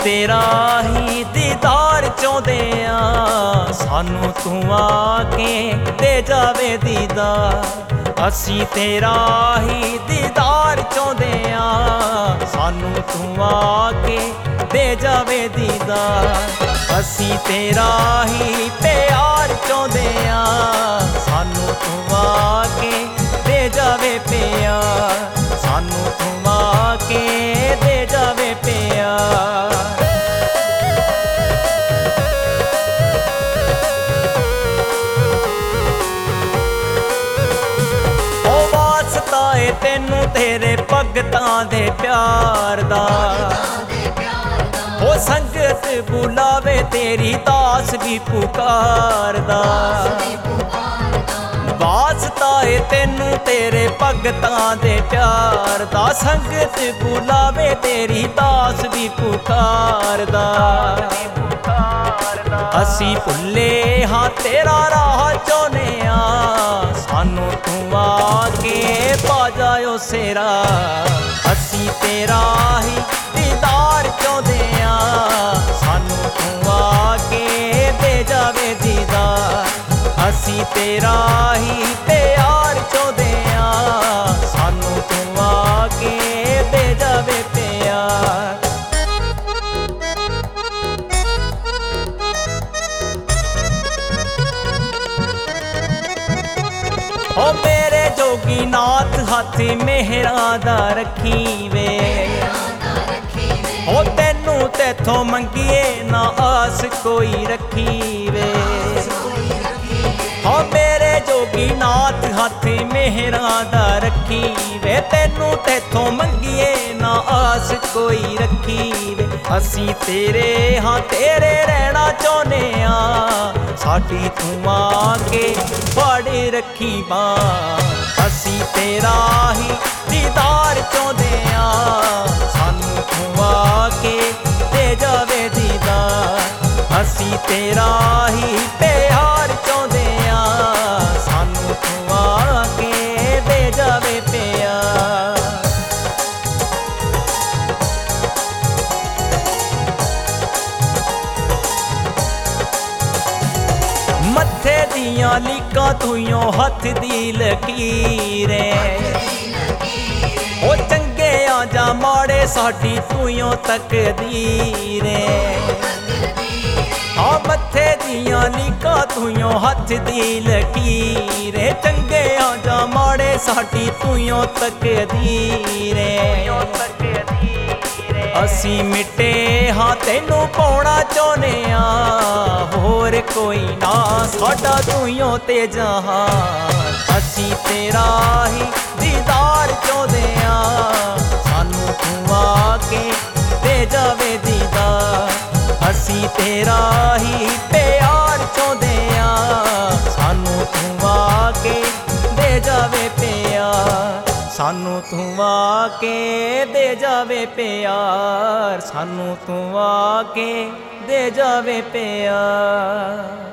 तेरा ही दीदार चाहुंदे आ, सानू तू आके दे जावे दीदार। असी तेरा ही दीदार चाहुंदे आ, सानू तू आके दे जावे दीदार। असी तेरा ही प्यार चाहुंदे आ, सानू तू आके दे जावे प्यार, सानू तू आके दे जावे प्यार। ओ वास्ता है तेनू तेरे भगतां दे प्यार दा, ओ संगत बुलावे तेरी दास भी पुकारदा। वास्ता है तेनू तेरे भगतां दे प्यार दा, संगत बुलावे तेरी दास भी पुकारदा। असी भुल्ले हाँ तेरा राह चाहुंदे आ, सानू तू आके पा जाओ सेरा। असी तेरा ही दीदार चाहुंदे आ, सानू तू आके दे जावे दीदार। असी तेरा ही प्यार चाहुंदे आ, सानू तू आके दे जावे प्यार। ओ मेरे जोगी नाथ हाथ मेहरा दा रखी वे, ओ तेनू तेथों मंगिए ना आस कोई रखी वे। हाँ मेरे जोगी नाथ हाथ मेहरा दा रखी वे, तेनू तेथों मंगिए ना आस कोई रखी वे। असी तेरे हाँ तेरे रहना चाहुंदे आ, साडी तू आके फड़ रखी बांह। असी तेरा ही दीदार चाहुंदे आ, सानू तू आके दे जावे दीदार। असी तेरा ही प्यार चाहुंदे आ, सानू तू आके दे जावे प्यार। मत्थे दियां लीकां तुइयों हथ दी लकीरें, ओ चंगे आ जा माड़े साडी तुइयों तकदीरें। हाँ मत्थे दियां लीकां तुइयों हथ दी लकीरें, चंगे आ जा माड़े साडी तुइयों तकदीरें। असी मिटे हाँ तेनू पाउणा चाहुंदे आ, होर कोई ना साडा तुइयों ते जहान। असी तेरा ही दीदार चाहुंदे आ, सानू तू आके दे जावे दीदार। असी तेरा ही प्यार चाहुंदे आ, सानू तू आके दे जावे प्यार, सानू तू आके दे जावे प्यार, सानू तू आके दे जावे प्यार।